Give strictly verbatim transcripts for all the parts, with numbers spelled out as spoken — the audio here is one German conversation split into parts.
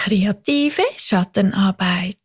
Kreative Schattenarbeit.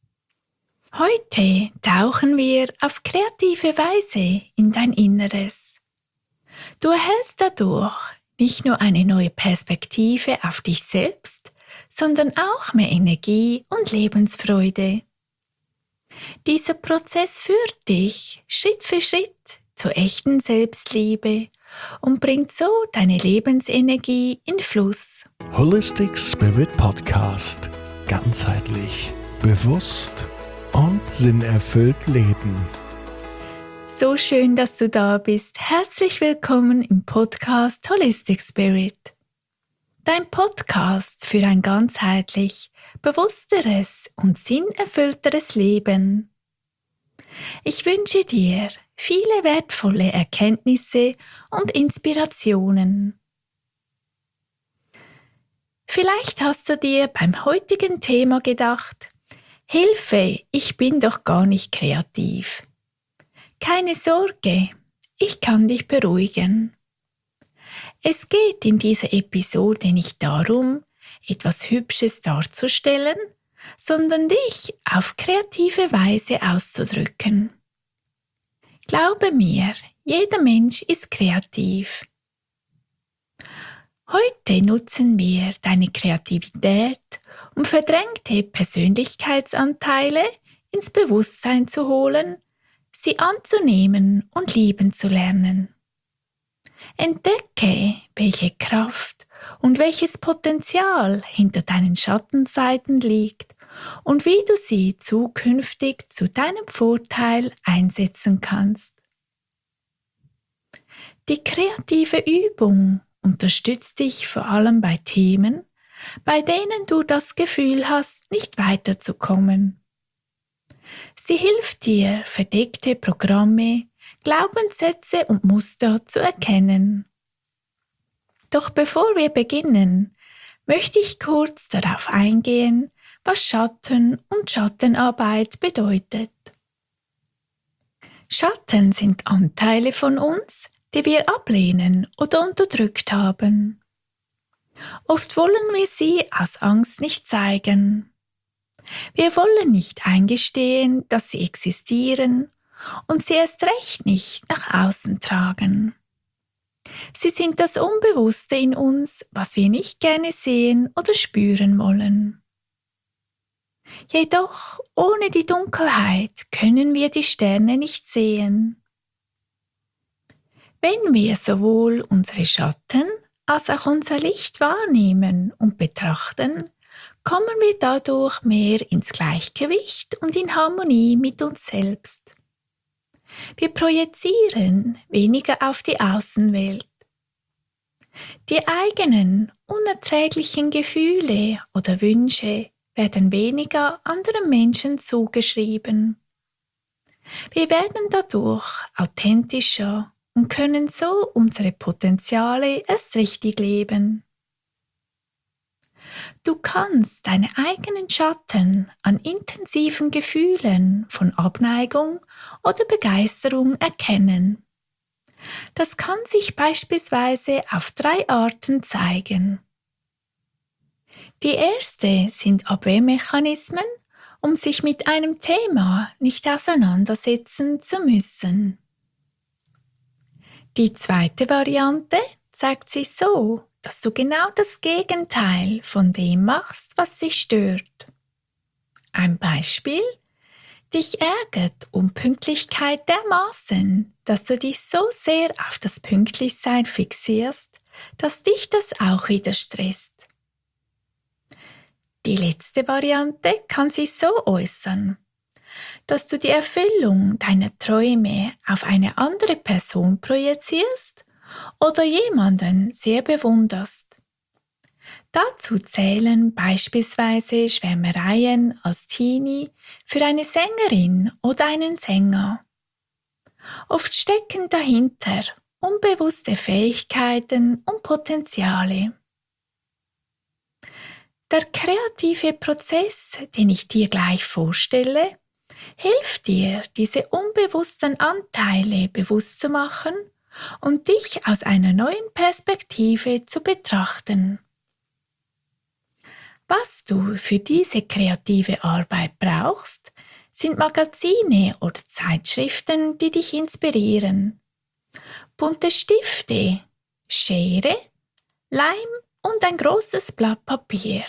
Heute tauchen wir auf kreative Weise in dein Inneres. Du erhältst dadurch nicht nur eine neue Perspektive auf dich selbst, sondern auch mehr Energie und Lebensfreude. Dieser Prozess führt dich Schritt für Schritt zur echten Selbstliebe und bringt so deine Lebensenergie in Fluss. Holistic Spirit Podcast. Ganzheitlich, bewusst und sinnerfüllt leben. So schön, dass du da bist. Herzlich willkommen im Podcast Holistic Spirit. Dein Podcast für ein ganzheitlich, bewussteres und sinnerfüllteres Leben. Ich wünsche dir viele wertvolle Erkenntnisse und Inspirationen. Vielleicht hast du dir beim heutigen Thema gedacht: Hilfe, ich bin doch gar nicht kreativ. Keine Sorge, ich kann dich beruhigen. Es geht in dieser Episode nicht darum, etwas Hübsches darzustellen, sondern dich auf kreative Weise auszudrücken. Glaube mir, jeder Mensch ist kreativ. Heute nutzen wir deine Kreativität, um verdrängte Persönlichkeitsanteile ins Bewusstsein zu holen, sie anzunehmen und lieben zu lernen. Entdecke, welche Kraft und welches Potenzial hinter deinen Schattenseiten liegt und wie du sie zukünftig zu deinem Vorteil einsetzen kannst. Die kreative Übung unterstützt dich vor allem bei Themen, bei denen du das Gefühl hast, nicht weiterzukommen. Sie hilft dir, verdeckte Programme, Glaubenssätze und Muster zu erkennen. Doch bevor wir beginnen, möchte ich kurz darauf eingehen, was Schatten und Schattenarbeit bedeutet. Schatten sind Anteile von uns, die wir ablehnen oder unterdrückt haben. Oft wollen wir sie aus Angst nicht zeigen. Wir wollen nicht eingestehen, dass sie existieren und sie erst recht nicht nach außen tragen. Sie sind das Unbewusste in uns, was wir nicht gerne sehen oder spüren wollen. Jedoch ohne die Dunkelheit können wir die Sterne nicht sehen. Wenn wir sowohl unsere Schatten als auch unser Licht wahrnehmen und betrachten, kommen wir dadurch mehr ins Gleichgewicht und in Harmonie mit uns selbst. Wir projizieren weniger auf die Außenwelt. Die eigenen unerträglichen Gefühle oder Wünsche werden weniger anderen Menschen zugeschrieben. Wir werden dadurch authentischer und können so unsere Potenziale erst richtig leben. Du kannst deine eigenen Schatten an intensiven Gefühlen von Abneigung oder Begeisterung erkennen. Das kann sich beispielsweise auf drei Arten zeigen. Die erste sind Abwehrmechanismen, um sich mit einem Thema nicht auseinandersetzen zu müssen. Die zweite Variante zeigt sich so, dass du genau das Gegenteil von dem machst, was dich stört. Ein Beispiel: Dich ärgert Unpünktlichkeit dermaßen, dass du dich so sehr auf das Pünktlichsein fixierst, dass dich das auch wieder stresst. Die letzte Variante kann sich so äußern, dass du die Erfüllung deiner Träume auf eine andere Person projizierst oder jemanden sehr bewunderst. Dazu zählen beispielsweise Schwärmereien als Teenie für eine Sängerin oder einen Sänger. Oft stecken dahinter unbewusste Fähigkeiten und Potenziale. Der kreative Prozess, den ich dir gleich vorstelle, hilft dir, diese unbewussten Anteile bewusst zu machen und dich aus einer neuen Perspektive zu betrachten. Was du für diese kreative Arbeit brauchst, sind Magazine oder Zeitschriften, die dich inspirieren, bunte Stifte, Schere, Leim und ein großes Blatt Papier.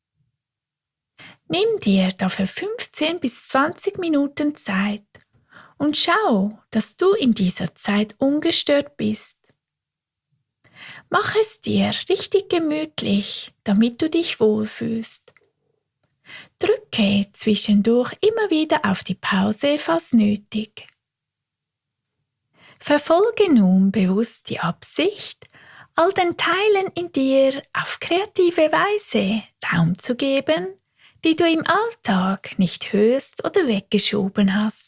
Nimm dir dafür fünfzehn bis zwanzig Minuten Zeit und schau, dass du in dieser Zeit ungestört bist. Mach es dir richtig gemütlich, damit du dich wohlfühlst. Drücke zwischendurch immer wieder auf die Pause, falls nötig. Verfolge nun bewusst die Absicht, all den Teilen in dir auf kreative Weise Raum zu geben, die du im Alltag nicht hörst oder weggeschoben hast.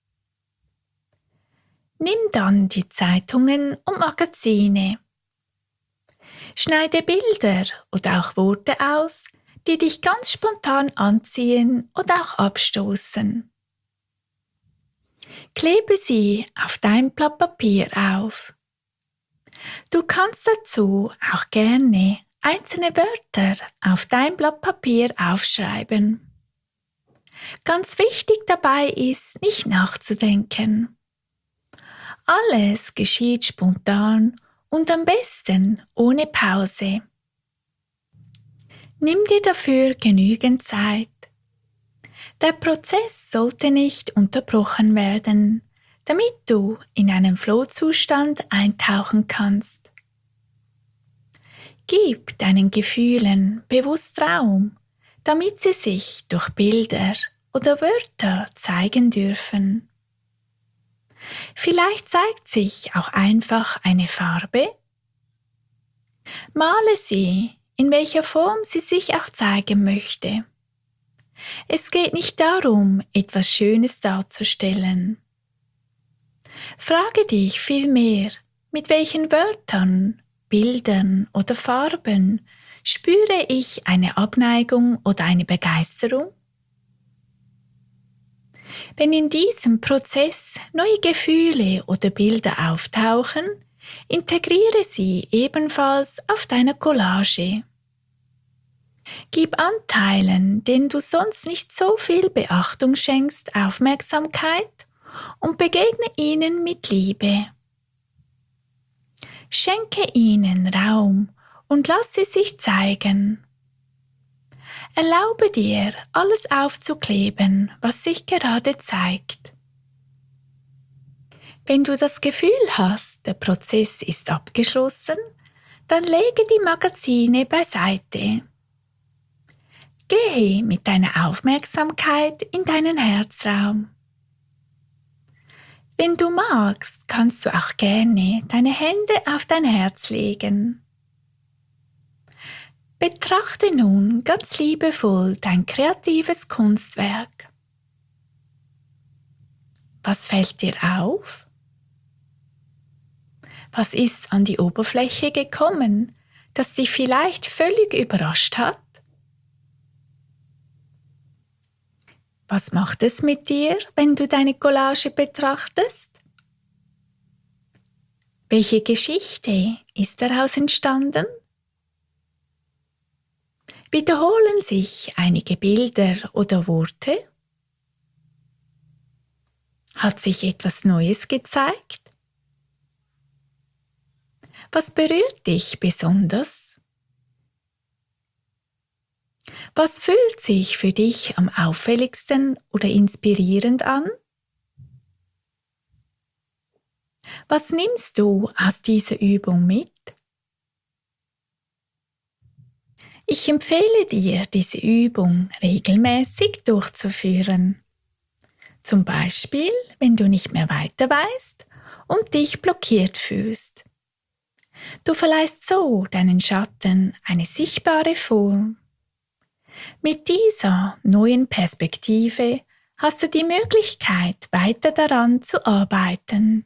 Nimm dann die Zeitungen und Magazine. Schneide Bilder oder auch Worte aus, die dich ganz spontan anziehen oder auch abstoßen. Klebe sie auf dein Blatt Papier auf. Du kannst dazu auch gerne einzelne Wörter auf dein Blatt Papier aufschreiben. Ganz wichtig dabei ist, nicht nachzudenken. Alles geschieht spontan und am besten ohne Pause. Nimm dir dafür genügend Zeit. Der Prozess sollte nicht unterbrochen werden, damit du in einen Flow-Zustand eintauchen kannst. Gib deinen Gefühlen bewusst Raum, damit sie sich durch Bilder oder Wörter zeigen dürfen. Vielleicht zeigt sich auch einfach eine Farbe. Male sie, in welcher Form sie sich auch zeigen möchte. Es geht nicht darum, etwas Schönes darzustellen. Frage dich vielmehr, mit welchen Wörtern, Bildern oder Farben spüre ich eine Abneigung oder eine Begeisterung? Wenn in diesem Prozess neue Gefühle oder Bilder auftauchen, integriere sie ebenfalls auf deiner Collage. Gib Anteilen, denen du sonst nicht so viel Beachtung schenkst, Aufmerksamkeit und begegne ihnen mit Liebe. Schenke ihnen Raum und lass sie sich zeigen. Erlaube dir, alles aufzukleben, was sich gerade zeigt. Wenn du das Gefühl hast, der Prozess ist abgeschlossen, dann lege die Magazine beiseite. Gehe mit deiner Aufmerksamkeit in deinen Herzraum. Wenn du magst, kannst du auch gerne deine Hände auf dein Herz legen. Betrachte nun ganz liebevoll dein kreatives Kunstwerk. Was fällt dir auf? Was ist an die Oberfläche gekommen, das dich vielleicht völlig überrascht hat? Was macht es mit dir, wenn du deine Collage betrachtest? Welche Geschichte ist daraus entstanden? Wiederholen sich einige Bilder oder Worte? Hat sich etwas Neues gezeigt? Was berührt dich besonders? Was fühlt sich für dich am auffälligsten oder inspirierend an? Was nimmst du aus dieser Übung mit? Ich empfehle dir, diese Übung regelmäßig durchzuführen. Zum Beispiel, wenn du nicht mehr weiter weißt und dich blockiert fühlst. Du verleihst so deinen Schatten eine sichtbare Form. Mit dieser neuen Perspektive hast du die Möglichkeit, weiter daran zu arbeiten.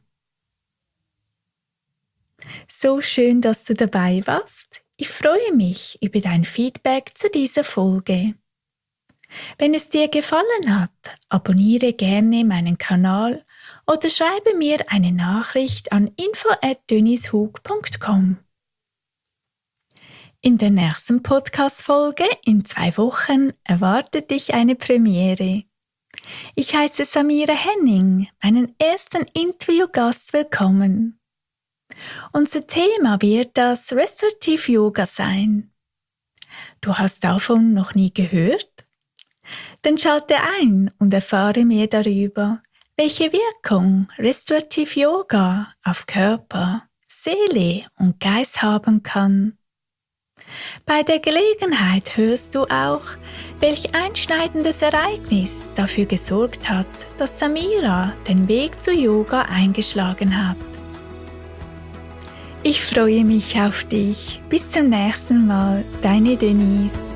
So schön, dass du dabei warst. Ich freue mich über dein Feedback zu dieser Folge. Wenn es dir gefallen hat, abonniere gerne meinen Kanal oder schreibe mir eine Nachricht an info at dönishug punkt com. In der nächsten Podcast-Folge in zwei Wochen erwartet dich eine Premiere. Ich heiße Samira Henning, meinen ersten Interviewgast willkommen. Unser Thema wird das Restorative Yoga sein. Du hast davon noch nie gehört? Dann schalte ein und erfahre mehr darüber, welche Wirkung Restorative Yoga auf Körper, Seele und Geist haben kann. Bei der Gelegenheit hörst du auch, welch einschneidendes Ereignis dafür gesorgt hat, dass Samira den Weg zu Yoga eingeschlagen hat. Ich freue mich auf dich. Bis zum nächsten Mal, deine Denise.